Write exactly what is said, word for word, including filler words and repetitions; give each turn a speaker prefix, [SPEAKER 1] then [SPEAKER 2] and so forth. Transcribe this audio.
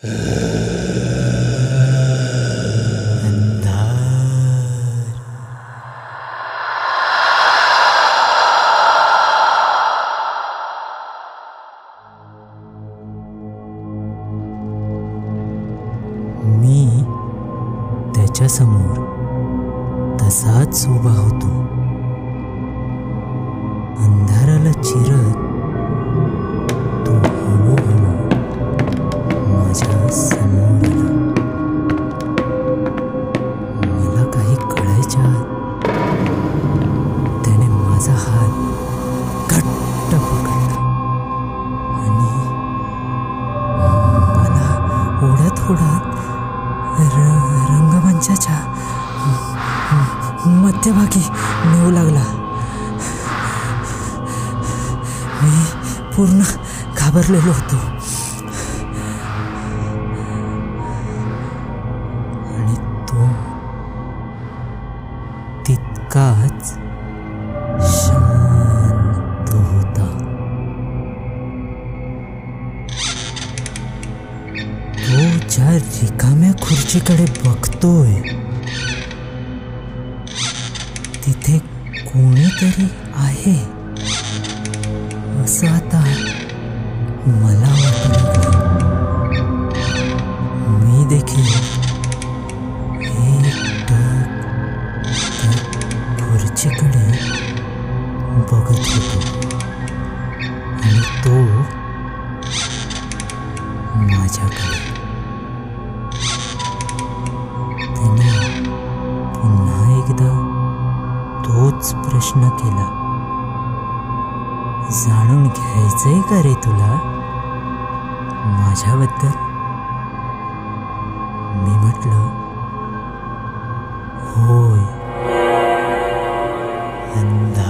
[SPEAKER 1] मी त्याच्यासमोर तसाच उभा होतो. अंधाराला चिरत तो हळूहळू माझ्या समोर आला. मला काही कळायच्या आत त्याने माझा हात घट्ट पकडला आणि मला ओढत ओढत रंगमंचाच्या मध्यभागी नेऊ लागला. मी पूर्ण घाबरलेलो होतो आणि तो तितकाच शांत होता. तो ज्या रिकाम्या खुर्चीकडे बघतोय तिथे कोणीतरी आहे असं आता मला वाटू लागलं. मी देखील एकटक त्या खुर्चीकडे बघत होतो आणि तो माझ्याकडे. त्याने पुन्हा एकदा तोच प्रश्न केला. जाणून घ्यायचंय का रे तुला माझ्याबद्दल? मी म्हटलं होय. अंधार